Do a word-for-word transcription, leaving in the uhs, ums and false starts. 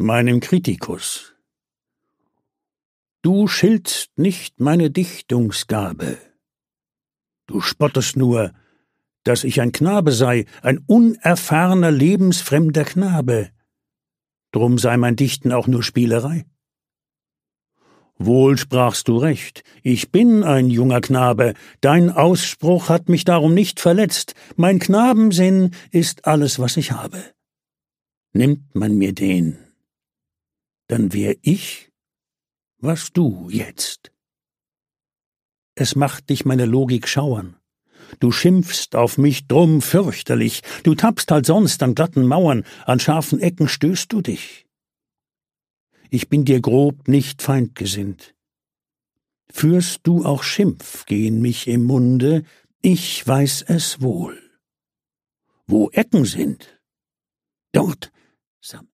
meinem Kritikus. Du schiltst nicht meine Dichtungsgabe. Du spottest nur, dass ich ein Knabe sei, ein unerfahrner, lebensfremder Knabe. Drum sei mein Dichten auch nur Spielerei. Wohl sprachst du recht, ich bin ein junger Knabe, dein Ausspruch hat mich darum nicht verletzt, mein Knabensinn ist alles, was ich habe. Nimmt man mir den, dann wär ich, was du jetzt. Es macht dich meine Logik schauern. Du schimpfst auf mich drum fürchterlich, du tappst halt sonst an glatten Mauern, an scharfen Ecken stößt du dich. Ich bin dir grob nicht feindgesinnt. Führst du auch Schimpf gegen mich im Munde, ich weiß es wohl. Wo Ecken sind, dort